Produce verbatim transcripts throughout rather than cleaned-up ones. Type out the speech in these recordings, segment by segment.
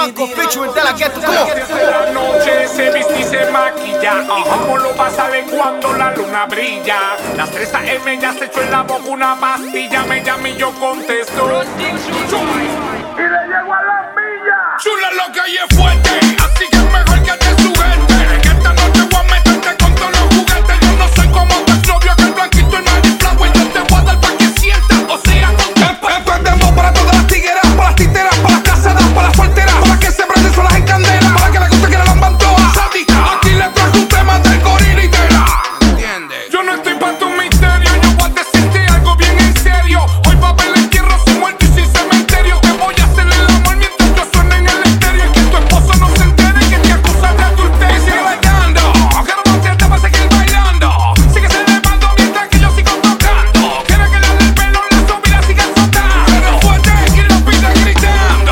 Paco featuring de la Get Go. La noche se viste y se maquilla, como lo pasa cuando la luna brilla. Las tres a eme ya se echó en la boca una pastilla. Me llama y yo contesto y le llego a la milla. Chula, lo que hay es fuerte, así que es mejor que te sujete, que esta noche voy a meterte con todos los juguetes. Yo no soy como tu exnovio, que el blanquito y mariflagua. Y yo te voy a dar pa' que sientas, o sea, con emprendemos para todas las tigueras, para las titeras, para las casadas, para las solteras, para las que se prenden solas en candela, para que le guste que la lamban todas. Sádica, aquí le trajo un tema del gorila y tela. ¿Entiendes? Yo no estoy pa' tu misterio, yo voy a decirte algo bien en serio. Hoy va a haber entierro sin muerte y sin cementerio. Te voy a hacerle el amor mientras yo suene en el estéreo. Y que tu esposo no se entere que te acusa de adulterio. Sigue bailando, que no te te va a seguir bailando. Sigue celebrando mientras que yo sigo tocando. Quiere que le dé el pelo, la sombra y la siga soltando. Pero fuerte y lo pide gritando.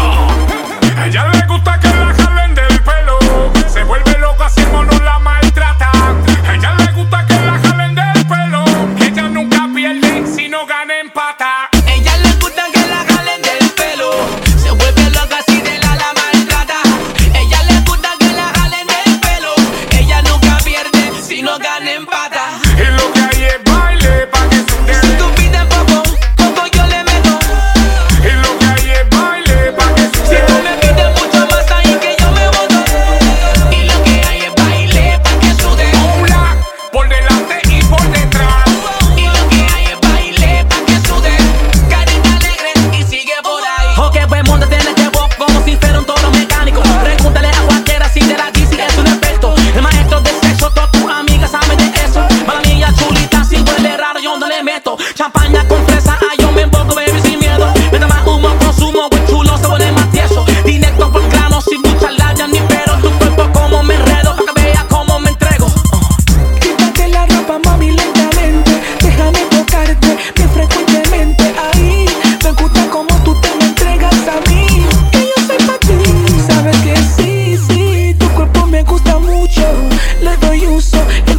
A ella le gusta que la jalen del pelo, se vuelve loca si el mono la maltrata. A ella le gusta que la jalen del pelo, ella nunca pierde si no gana empata. Ella le gusta que la jalen del pelo, se vuelve loca si de la la maltrata. Ella le gusta que la jalen del pelo, ella nunca pierde si no gana empata. Y lo que hay es baile pa' que se Si tú pides poco, poco yo le meto. Y lo que hay es baile pa' que Si tú me pides mucho más ahí que yo me boto. Y lo que hay es baile pa' que sude. Hola, por delante y por detrás. Y lo que hay es baile pa' que sude. Carita alegre y sigue por ahí. Ok, pues móntate en este box como si fuera un toro mecánico. Pregúntale a cualquiera si te la dice es un experto. El maestro de sexo, todas tus amigas saben de eso. Para mí ya chulita, si huele raro yo no le meto. Champaña con fresa, ay yo me emboco, baby, sin miedo. Mientras más humo consumo, güey chulo se pone más tieso. Directo por grano, sin mucha labia ni pero. Tu cuerpo como me enredo, para que veas cómo me entrego. Quítate la ropa, mami, lentamente. Déjame tocarte bien frecuentemente. Ahí me gusta como tú te me entregas a mí. Que yo soy pa' ti. Sabes que sí, sí. Tu cuerpo me gusta mucho. Le doy uso.